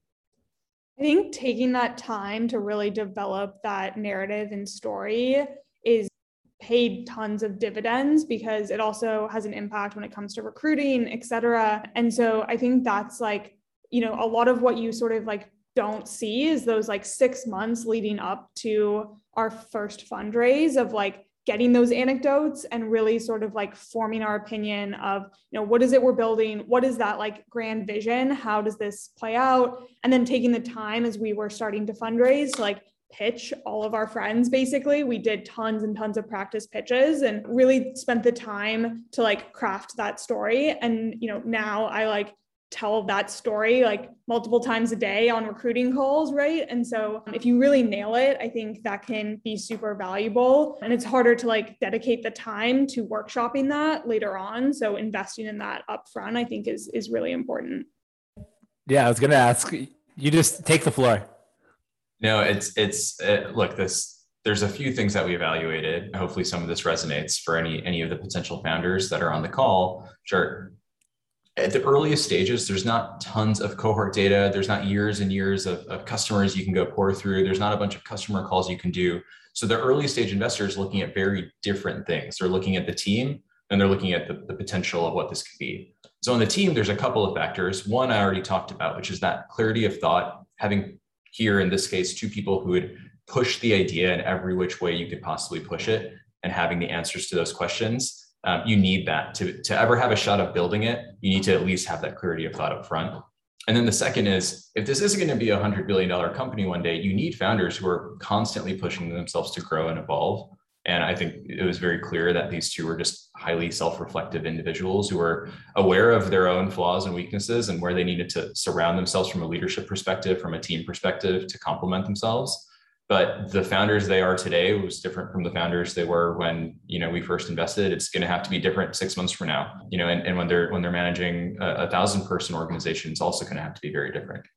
I think taking that time to really develop that narrative and story is paid tons of dividends because it also has an impact when it comes to recruiting, et cetera. And so I think that's like, you know, a lot of what you sort of like don't see is those like six months leading up to our first fundraise of like getting those anecdotes and really sort of like forming our opinion of, you know, what is it we're building? What is that like grand vision? How does this play out? And then taking the time as we were starting to fundraise to like pitch all of our friends. Basically, we did tons and tons of practice pitches and really spent the time to like craft that story. And, you know, now I like tell that story like multiple times a day on recruiting calls, right? And so if you really nail it, I think that can be super valuable. And it's harder to like dedicate the time to workshopping that later on. So investing in that upfront, I think is is really important. Yeah, I was going to ask, you just take the floor. No, it's, it's, uh, look, this, there's a few things that we evaluated. Hopefully some of this resonates for any, any of the potential founders that are on the call. Sure. At the earliest stages, there's not tons of cohort data. There's not years and years of, of customers you can go pour through. There's not a bunch of customer calls you can do. So the early stage investor is looking at very different things. They're looking at the team and they're looking at the, the potential of what this could be. So on the team, there's a couple of factors. One I already talked about, which is that clarity of thought, having here in this case, two people who would push the idea in every which way you could possibly push it and having the answers to those questions. Um, you need that to, to ever have a shot of building it. You need to at least have that clarity of thought up front. And then the second is, if this is going to be a one hundred billion dollars company one day, you need founders who are constantly pushing themselves to grow and evolve. And I think it was very clear that these two were just highly self-reflective individuals who were aware of their own flaws and weaknesses and where they needed to surround themselves from a leadership perspective, from a team perspective to complement themselves. But the founders they are today was different from the founders they were when, you know, we first invested. It's going to have to be different six months from now, you know, and, and when they're when they're managing a, a thousand person organization, it's also going to have to be very different.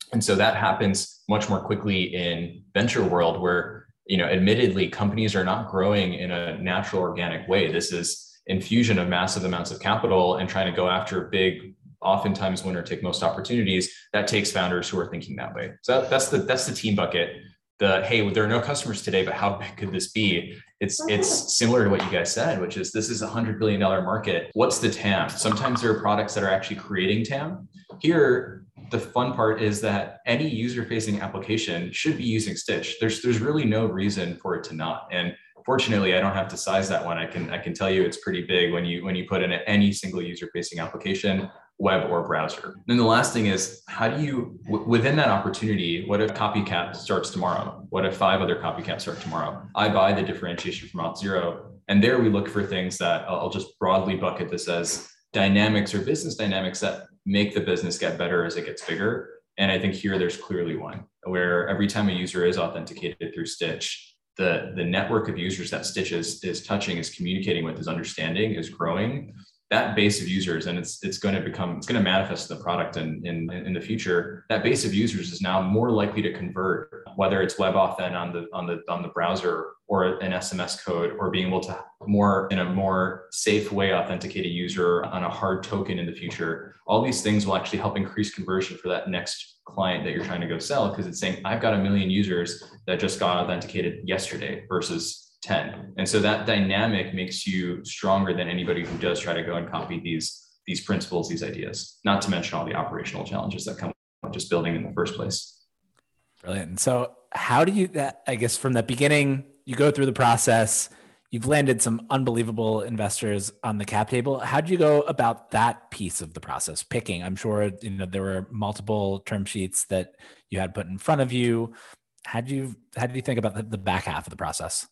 And so that happens much more quickly in venture world where, you know, admittedly, companies are not growing in a natural organic way. This is infusion of massive amounts of capital and trying to go after big, oftentimes winner take most opportunities. That takes founders who are thinking that way. So that, that's the that's the team bucket. The, hey, well, there are no customers today, but how big could this be? It's it's similar to what you guys said, which is this is a hundred billion dollar market. What's the T A M? Sometimes there are products that are actually creating T A M. Here, the fun part is that any user-facing application should be using Stitch. There's there's really no reason for it to not. And fortunately, I don't have to size that one. I can I can tell you it's pretty big when you when you put in any single user-facing application, web or browser. Then the last thing is, how do you, w- within that opportunity, what if copycat starts tomorrow? What if five other copycats start tomorrow? I buy the differentiation from Auth0. And there we look for things that I'll, I'll just broadly bucket this as dynamics or business dynamics that make the business get better as it gets bigger. And I think here there's clearly one where every time a user is authenticated through Stitch, the, the network of users that Stitch is, is touching, is communicating with, is understanding, is growing. That base of users, and it's it's going to become, it's going to manifest in the product in, in, in the future. That base of users is now more likely to convert, whether it's WebAuthn on the on the on the browser or an S M S code, or being able to more in a more safe way authenticate a user on a hard token in the future. All these things will actually help increase conversion for that next client that you're trying to go sell, because it's saying, I've got a million users that just got authenticated yesterday versus ten. And so that dynamic makes you stronger than anybody who does try to go and copy these, these principles, these ideas, not to mention all the operational challenges that come with just building in the first place. Brilliant. And so how do you, that, I guess from the beginning, you go through the process, you've landed some unbelievable investors on the cap table. How do you go about that piece of the process? Picking, I'm sure, you know, there were multiple term sheets that you had put in front of you. How do you, how do you think about the, the back half of the process?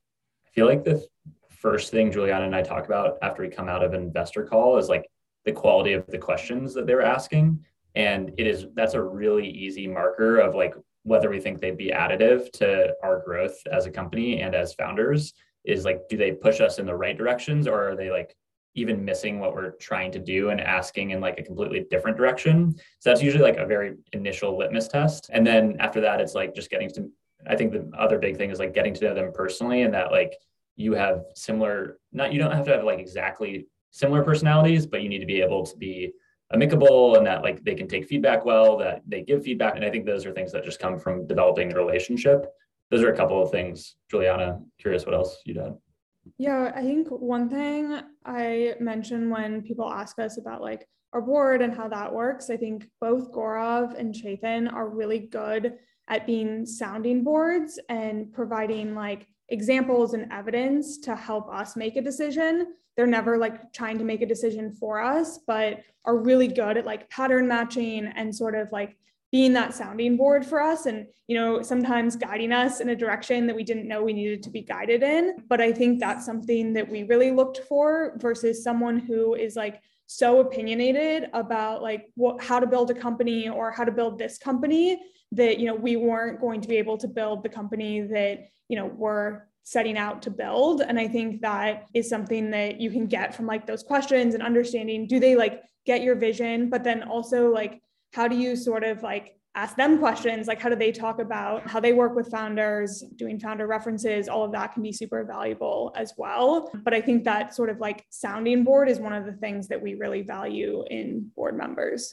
I feel like the first thing Juliana and I talk about after we come out of an investor call is like the quality of the questions that they're asking. And it is, that's a really easy marker of like whether we think they'd be additive to our growth as a company and as founders. Is like, do they push us in the right directions, or are they like even missing what we're trying to do and asking in like a completely different direction? So that's usually like a very initial litmus test. And then after that, it's like just getting to, I think the other big thing is like getting to know them personally, and that like you have similar, not, you don't have to have like exactly similar personalities, but you need to be able to be amicable, and that like they can take feedback well, that they give feedback. And I think those are things that just come from developing the relationship. Those are a couple of things. Juliana, curious what else you'd add. Yeah, I think one thing I mentioned when people ask us about like our board and how that works, I think both Gaurav and Chetan are really good at being sounding boards and providing like examples and evidence to help us make a decision. They're never like trying to make a decision for us, but are really good at like pattern matching and sort of like being that sounding board for us, and, you know, sometimes guiding us in a direction that we didn't know we needed to be guided in. But I think that's something that we really looked for versus someone who is like so opinionated about like what, how to build a company or how to build this company, that, you know, we weren't going to be able to build the company that, you know, we're setting out to build. And I think that is something that you can get from like those questions and understanding, do they like get your vision? But then also like, how do you sort of like ask them questions? Like, how do they talk about how they work with founders, doing founder references? All of that can be super valuable as well. But I think that sort of like sounding board is one of the things that we really value in board members.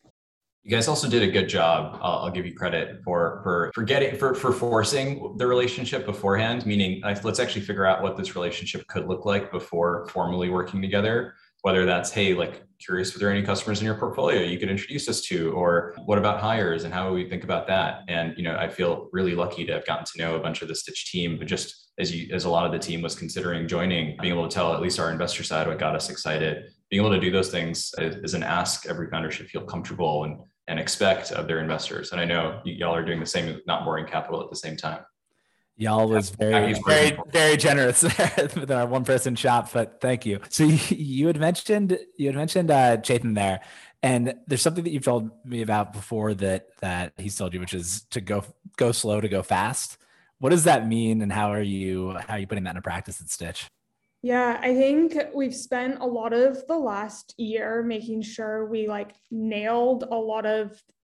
You guys also did a good job. I'll, I'll give you credit for for for getting for for forcing the relationship beforehand. Meaning, let's actually figure out what this relationship could look like before formally working together. Whether that's, hey, like curious if there are any customers in your portfolio you could introduce us to, or what about hires and how do we think about that? And, you know, I feel really lucky to have gotten to know a bunch of the Stitch team, but just as you, as a lot of the team was considering joining, being able to tell at least our investor side what got us excited, being able to do those things is, is an ask every founder should feel comfortable and, and expect of their investors. And I know y- y'all are doing the same with Not Boring Capital at the same time. Y'all was very, very, very generous with our one person shop, but thank you. So you, you had mentioned, you had mentioned uh, Chetan there, and there's something that you've told me about before that, that he's told you, which is to go, go slow to go fast. What does that mean? And how are you, how are you putting that into practice at Stitch? Yeah, I think we've spent a lot of the last year making sure we like nailed a lot of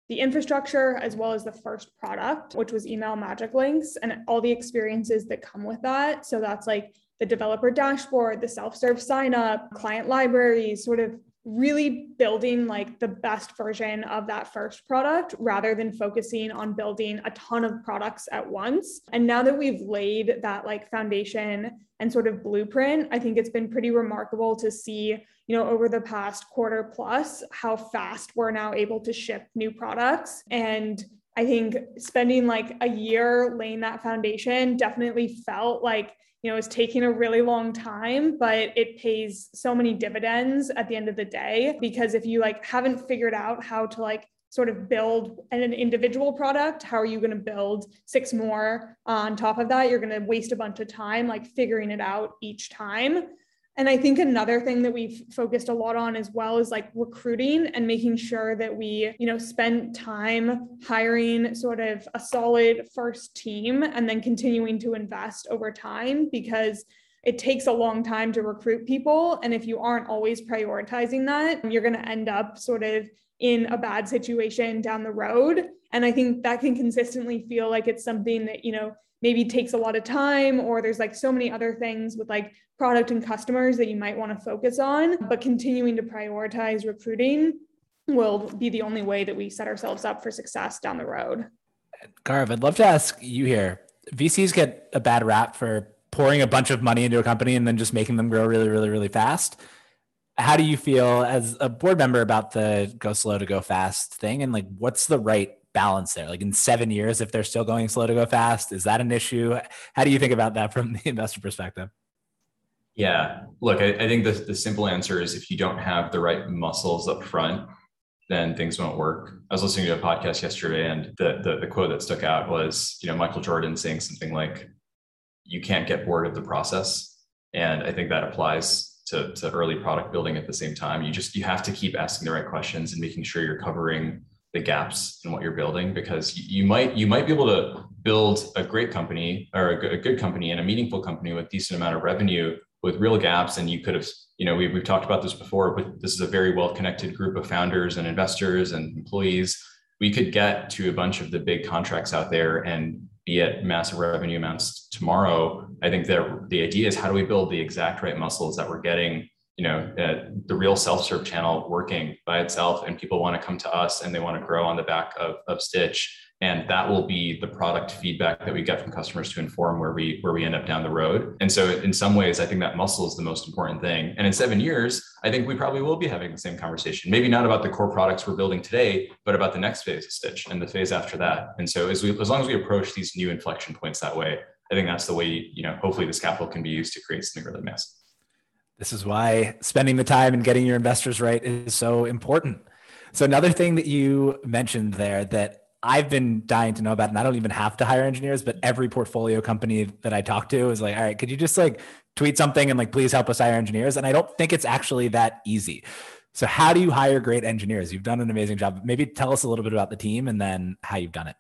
the infrastructure as well as the first product, which was email magic links and all the experiences that come with that. So that's like the developer dashboard, the self-serve sign up, client libraries, sort of really building like the best version of that first product rather than focusing on building a ton of products at once. And now that we've laid that like foundation and sort of blueprint, I think it's been pretty remarkable to see, you know, over the past quarter plus, how fast we're now able to ship new products. And I think spending like a year laying that foundation definitely felt like, you know, it's taking a really long time, but it pays so many dividends at the end of the day, because if you like haven't figured out how to like sort of build an individual product, how are you going to build six more on top of that? You're going to waste a bunch of time like figuring it out each time. And I think another thing that we've focused a lot on as well is like recruiting and making sure that we, you know, spend time hiring sort of a solid first team and then continuing to invest over time, because it takes a long time to recruit people. And if you aren't always prioritizing that, you're going to end up sort of in a bad situation down the road. And I think that can consistently feel like it's something that, you know, maybe takes a lot of time, or there's like so many other things with like product and customers that you might want to focus on, but continuing to prioritize recruiting will be the only way that we set ourselves up for success down the road. Gaurav, I'd love to ask you here. V Cs get a bad rap for pouring a bunch of money into a company and then just making them grow really, really, really fast. How do you feel as a board member about the go slow to go fast thing? And like, what's the right balance there? Like in seven years, if they're still going slow to go fast, is that an issue? How do you think about that from the investor perspective? Yeah, look, I, I think the, the simple answer is if you don't have the right muscles up front, then things won't work. I was listening to a podcast yesterday, and the, the, the quote that stuck out was, you know, Michael Jordan saying something like, you can't get bored of the process. And I think that applies to, to early product building at the same time. You just, you have to keep asking the right questions and making sure you're covering the gaps in what you're building, because you might you might be able to build a great company or a good, a good company and a meaningful company with decent amount of revenue with real gaps. And you could have, you know, we, we've talked about this before, but this is a very well-connected group of founders and investors and employees. We could get to a bunch of the big contracts out there and be at massive revenue amounts tomorrow. I think that the idea is, how do we build the exact right muscles that we're getting, you know, uh, the real self-serve channel working by itself, and people want to come to us and they want to grow on the back of, of Stitch. And that will be the product feedback that we get from customers to inform where we where we end up down the road. And so in some ways, I think that muscle is the most important thing. And in seven years, I think we probably will be having the same conversation, maybe not about the core products we're building today, but about the next phase of Stitch and the phase after that. And so as we, as long as we approach these new inflection points that way, I think that's the way, you know, hopefully this capital can be used to create something really massive. This is why spending the time and getting your investors right is so important. So another thing that you mentioned there that I've been dying to know about, and I don't even have to hire engineers, but every portfolio company that I talk to is like, all right, could you just like tweet something and like, please help us hire engineers? And I don't think it's actually that easy. So how do you hire great engineers? You've done an amazing job. Maybe tell us a little bit about the team and then how you've done it.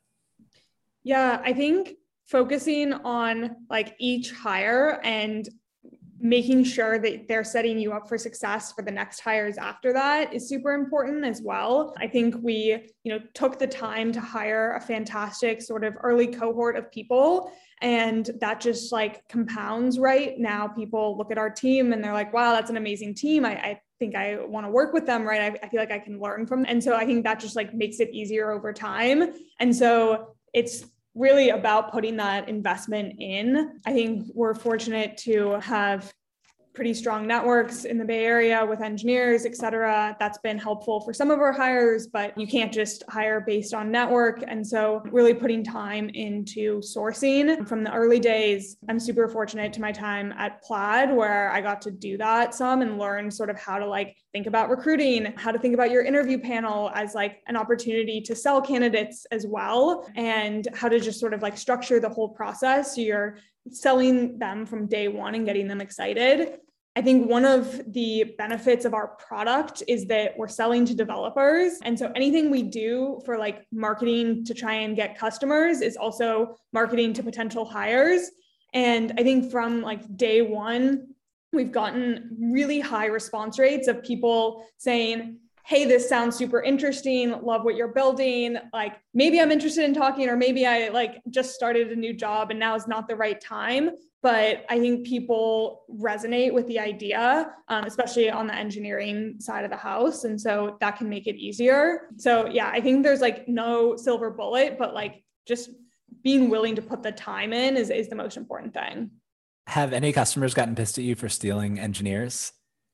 Yeah, I think focusing on like each hire and making sure that they're setting you up for success for the next hires after that is super important as well. I think we, you know, took the time to hire a fantastic sort of early cohort of people, and that just like compounds right now. People look at our team and they're like, wow, that's an amazing team. I, I think I want to work with them, right? I, I feel like I can learn from them. And so I think that just like makes it easier over time. And so it's really about putting that investment in. I think we're fortunate to have pretty strong networks in the Bay Area with engineers, et cetera. That's been helpful for some of our hires, but you can't just hire based on network. And so really putting time into sourcing from the early days. I'm super fortunate to my time at Plaid, where I got to do that some and learn sort of how to like think about recruiting, how to think about your interview panel as like an opportunity to sell candidates as well, and how to just sort of like structure the whole process so you're selling them from day one and getting them excited. I think one of the benefits of our product is that we're selling to developers. And so anything we do for like marketing to try and get customers is also marketing to potential hires. And I think from like day one, we've gotten really high response rates of people saying, hey, this sounds super interesting, love what you're building. Like maybe I'm interested in talking, or maybe I like just started a new job and now is not the right time. But I think people resonate with the idea, um, especially on the engineering side of the house. And so that can make it easier. So yeah, I think there's like no silver bullet, but like just being willing to put the time in is, is the most important thing. Have any customers gotten pissed at you for stealing engineers?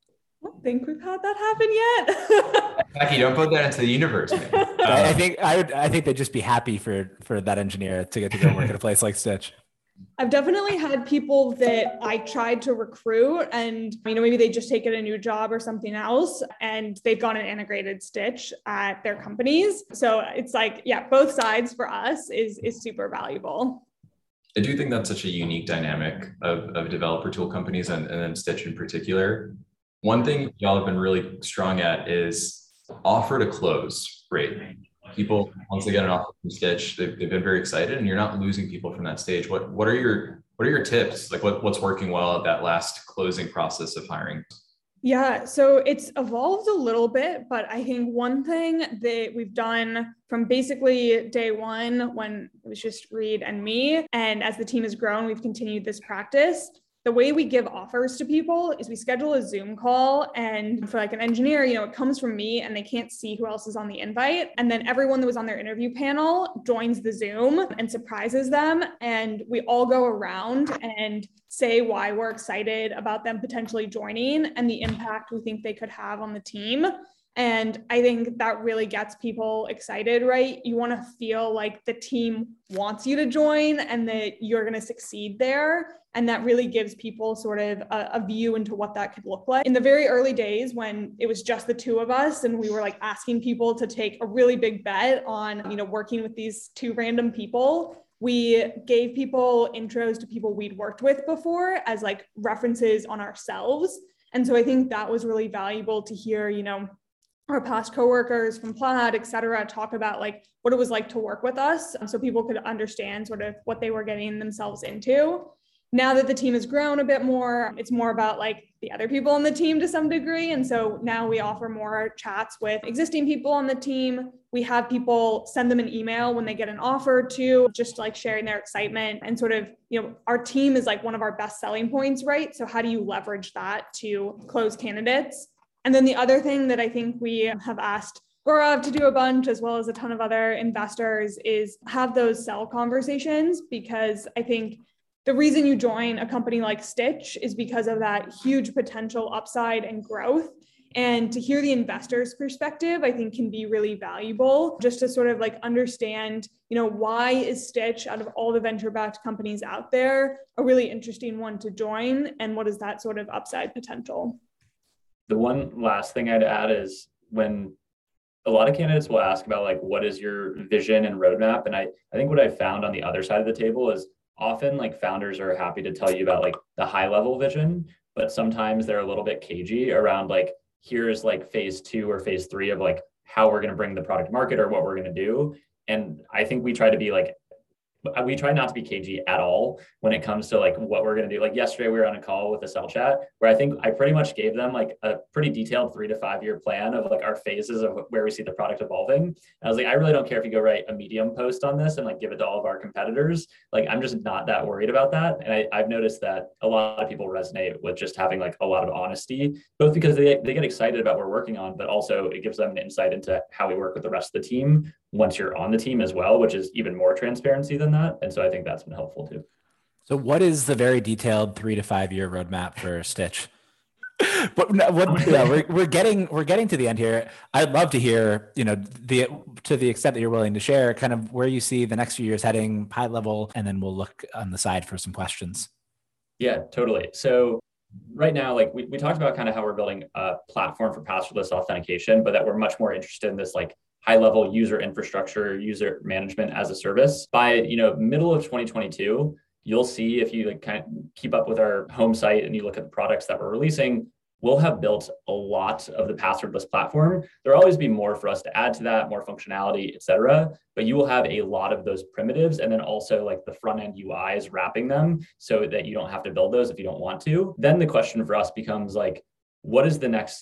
I don't think we've had that happen yet. Becky, don't put that into the universe, man. I, I think I would. I think they'd just be happy for for that engineer to get to go work at a place like Stitch. I've definitely had people that I tried to recruit and, you know, maybe they just taken a new job or something else and they've gone and integrated Stitch at their companies. So it's like, yeah, both sides for us is, is super valuable. I do think that's such a unique dynamic of, of developer tool companies and, and then Stitch in particular. One thing y'all have been really strong at is offer to close rate. People, once they get an offer from Stitch, they've, they've been very excited, and you're not losing people from that stage. What what are your what are your tips? Like what, what's working well at that last closing process of hiring? Yeah, so it's evolved a little bit, but I think one thing that we've done from basically day one, when it was just Reed and me, and as the team has grown, we've continued this practice. The way we give offers to people is we schedule a Zoom call, and for like an engineer, you know, it comes from me and they can't see who else is on the invite. And then everyone that was on their interview panel joins the Zoom and surprises them. And we all go around and say why we're excited about them potentially joining and the impact we think they could have on the team. And I think that really gets people excited, right? You want to feel like the team wants you to join and that you're going to succeed there. And that really gives people sort of a, a view into what that could look like. In the very early days when it was just the two of us and we were like asking people to take a really big bet on, you know, working with these two random people, we gave people intros to people we'd worked with before as like references on ourselves. And so I think that was really valuable to hear, you know, our past coworkers from Plaid, et cetera, talk about like what it was like to work with us so people could understand sort of what they were getting themselves into. Now that the team has grown a bit more, it's more about like the other people on the team to some degree. And so now we offer more chats with existing people on the team. We have people send them an email when they get an offer to just like sharing their excitement and sort of, you know, our team is like one of our best selling points, right? So how do you leverage that to close candidates? And then the other thing that I think we have asked Gaurav to do a bunch, as well as a ton of other investors, is have those sell conversations, because I think the reason you join a company like Stitch is because of that huge potential upside and growth. And to hear the investor's perspective, I think can be really valuable just to sort of like understand, you know, why is Stitch, out of all the venture-backed companies out there, a really interesting one to join, and what is that sort of upside potential? The one last thing I'd add is when a lot of candidates will ask about like, what is your vision and roadmap? And I, I think what I found on the other side of the table is often like founders are happy to tell you about like the high level vision, but sometimes they're a little bit cagey around like, here's like phase two or phase three of like how we're going to bring the product to market or what we're going to do. And I think we try to be like, we try not to be cagey at all when it comes to like what we're going to do. Like yesterday we were on a call with the Cell Chat where I think I pretty much gave them like a pretty detailed three to five year plan of like our phases of where we see the product evolving. And I was like, I really don't care if you go write a Medium post on this and like give it to all of our competitors. Like, I'm just not that worried about that. And I, I've noticed that a lot of people resonate with just having like a lot of honesty, both because they, they get excited about what we're working on, but also it gives them an insight into how we work with the rest of the team once you're on the team as well, which is even more transparency than that. And so I think that's been helpful too. So what is the very detailed three to five year roadmap for Stitch? But what, yeah, we're, we're getting, we're getting to the end here. I'd love to hear, you know, the, to the extent that you're willing to share kind of where you see the next few years heading, high level, and then we'll look on the side for some questions. Yeah, totally. So right now, like we, we talked about kind of how we're building a platform for passwordless authentication, but that we're much more interested in this like high level user infrastructure, user management as a service. By, you know, middle of twenty twenty-two, you'll see if you like kind of keep up with our home site and you look at the products that we're releasing, we'll have built a lot of the passwordless platform. There'll always be more for us to add to that, more functionality, et cetera. But you will have a lot of those primitives and then also like the front end U Is wrapping them so that you don't have to build those if you don't want to. Then the question for us becomes like, what is the next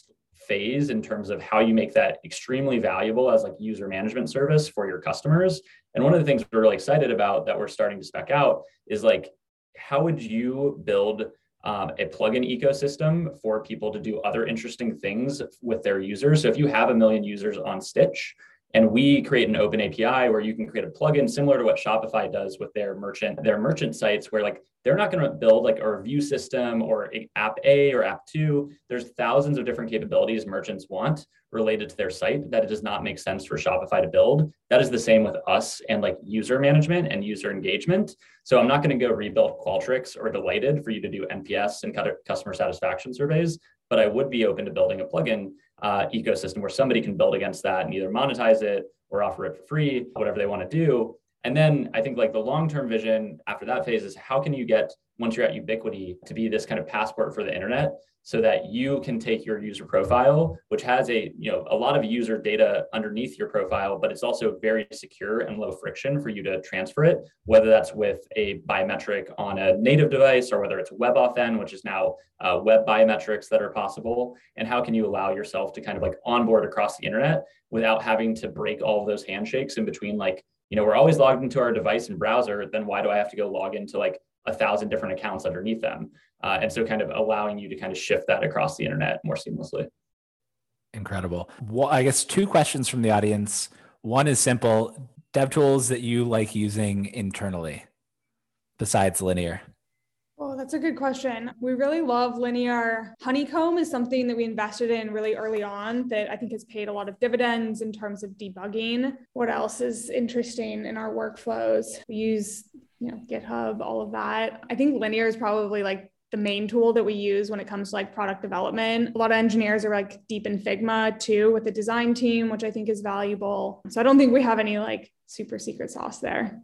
phase in terms of how you make that extremely valuable as like user management service for your customers. And one of the things we're really excited about that we're starting to spec out is like, how would you build um, a plugin ecosystem for people to do other interesting things with their users? So if you have a million users on Stitch, and we create an open A P I where you can create a plugin similar to what Shopify does with their merchant, their merchant sites, where like they're not going to build like a review system or app A or app two. There's thousands of different capabilities merchants want related to their site that it does not make sense for Shopify to build. That is the same with us and like user management and user engagement. So I'm not going to go rebuild Qualtrics or Delighted for you to do N P S and customer satisfaction surveys, but I would be open to building a plugin uh, ecosystem where somebody can build against that and either monetize it or offer it for free, whatever they want to do. And then I think like the long-term vision after that phase is how can you get, once you're at Ubiquity, to be this kind of passport for the internet so that you can take your user profile, which has a, you know, a lot of user data underneath your profile, but it's also very secure and low friction for you to transfer it, whether that's with a biometric on a native device or whether it's WebAuthn, which is now uh, web biometrics that are possible. And how can you allow yourself to kind of like onboard across the internet without having to break all of those handshakes in between, like, you know, we're always logged into our device and browser, then why do I have to go log into like a thousand different accounts underneath them? Uh, and so kind of allowing you to kind of shift that across the internet more seamlessly. Incredible. Well, I guess two questions from the audience. One is simple. Dev tools that you like using internally besides Linear? Oh, that's a good question. We really love Linear. Honeycomb is something that we invested in really early on that I think has paid a lot of dividends in terms of debugging. What else is interesting in our workflows? We use, you know, GitHub, all of that. I think Linear is probably like the main tool that we use when it comes to like product development. A lot of engineers are like deep in Figma too with the design team, which I think is valuable. So I don't think we have any like super secret sauce there.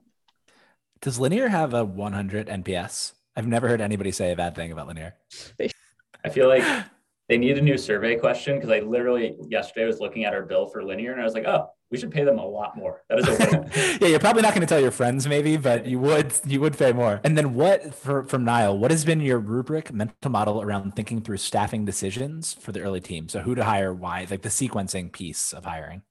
Does Linear have a one hundred N P S? I've never heard anybody say a bad thing about Linear. I feel like they need a new survey question because I literally yesterday was looking at our bill for Linear and I was like, oh, we should pay them a lot more. That is a win. Yeah, you're probably not going to tell your friends maybe, but you would you would pay more. And then what, for, from Niall, what has been your rubric mental model around thinking through staffing decisions for the early team? So who to hire, why, like the sequencing piece of hiring?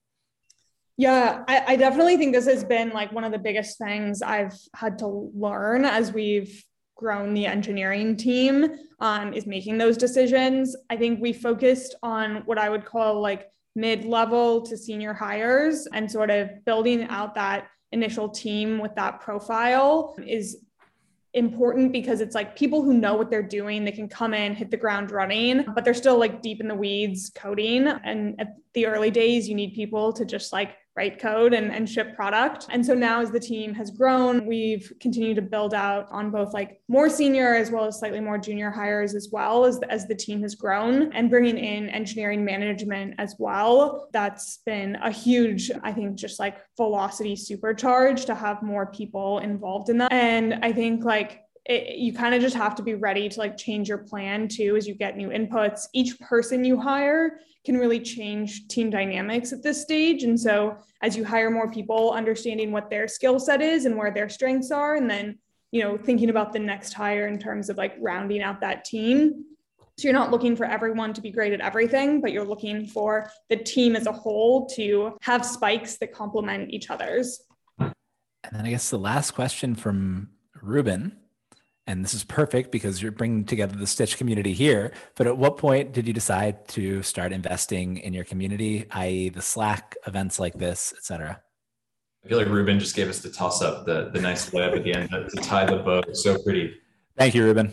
Yeah, I, I definitely think this has been like one of the biggest things I've had to learn as we've grown the engineering team, um, is making those decisions. I think we focused on what I would call like mid-level to senior hires, and sort of building out that initial team with that profile is important because it's like people who know what they're doing, they can come in, hit the ground running, but they're still like deep in the weeds coding. And at the early days, you need people to just like write code and, and ship product. And so now as the team has grown, we've continued to build out on both like more senior as well as slightly more junior hires as well as, as the team has grown, and bringing in engineering management as well. That's been a huge, I think, just like velocity supercharge to have more people involved in that. And I think like It, you kind of just have to be ready to like change your plan too as you get new inputs. Each person you hire can really change team dynamics at this stage. And so as you hire more people, understanding what their skill set is and where their strengths are, and then, you know, thinking about the next hire in terms of like rounding out that team. So you're not looking for everyone to be great at everything, but you're looking for the team as a whole to have spikes that complement each other's. And then I guess the last question from Ruben, and this is perfect because you're bringing together the Stitch community here, but at what point did you decide to start investing in your community, that is the Slack, events like this, et cetera? I feel like Ruben just gave us the toss up, the, the nice web at the end to tie the bow. So pretty. Thank you, Ruben.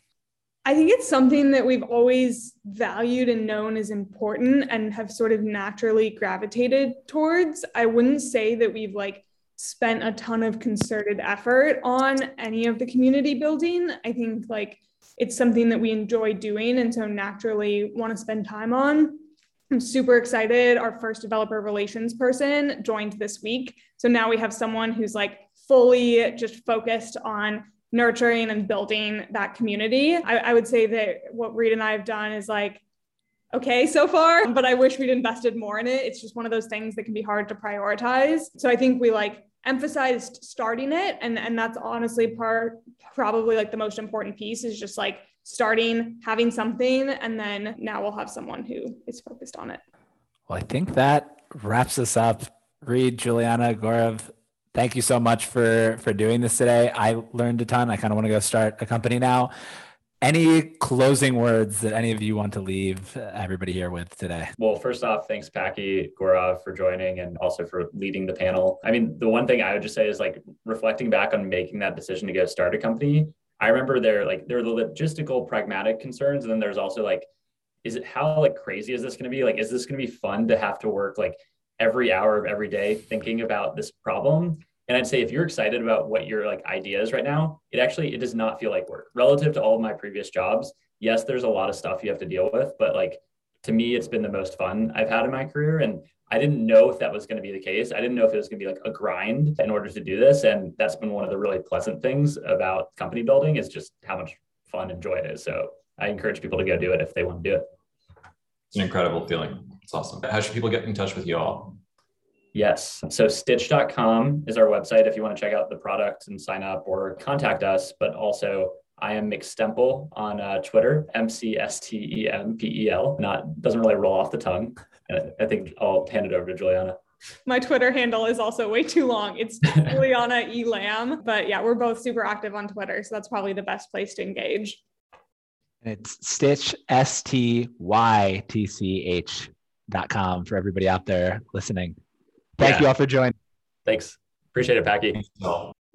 I think it's something that we've always valued and known is important and have sort of naturally gravitated towards. I wouldn't say that we've like spent a ton of concerted effort on any of the community building. I think like it's something that we enjoy doing and so naturally want to spend time on. I'm super excited. Our first developer relations person joined this week. So now we have someone who's like fully just focused on nurturing and building that community. I, I would say that what Reed and I have done is like, okay so far, but I wish we'd invested more in it. It's just one of those things that can be hard to prioritize. So I think we like emphasized starting it. And, and that's honestly part, probably like the most important piece is just like starting, having something, and then now we'll have someone who is focused on it. Well, I think that wraps us up. Reed, Juliana, Gaurav, thank you so much for, for doing this today. I learned a ton. I kind of want to go start a company now. Any closing words that any of you want to leave everybody here with today? Well, first off, thanks, Packy, Gaurav, for joining and also for leading the panel. I mean, the one thing I would just say is like reflecting back on making that decision to go start a company. I remember there like there are the logistical, pragmatic concerns, and then there's also like, is it how like crazy is this going to be? Like, is this going to be fun to have to work like every hour of every day thinking about this problem? And I'd say if you're excited about what your like idea is right now, it actually, it does not feel like work relative to all of my previous jobs. Yes, there's a lot of stuff you have to deal with, but like, to me, it's been the most fun I've had in my career. And I didn't know if that was going to be the case. I didn't know if it was going to be like a grind in order to do this. And that's been one of the really pleasant things about company building is just how much fun and joy it is. So I encourage people to go do it if they want to do it. It's an incredible feeling. It's awesome. How should people get in touch with you all? Yes. So stitch dot com is our website if you want to check out the product and sign up or contact us. But also I am McStemple on uh, Twitter, M C S T E M P E L. Not, doesn't really roll off the tongue. And I think I'll hand it over to Juliana. My Twitter handle is also way too long. It's Juliana E. Lamb. But yeah, we're both super active on Twitter. So that's probably the best place to engage. It's Stitch, S T Y T C H dot com for everybody out there listening. Thank yeah. you all for joining. Thanks. Appreciate it, Packy.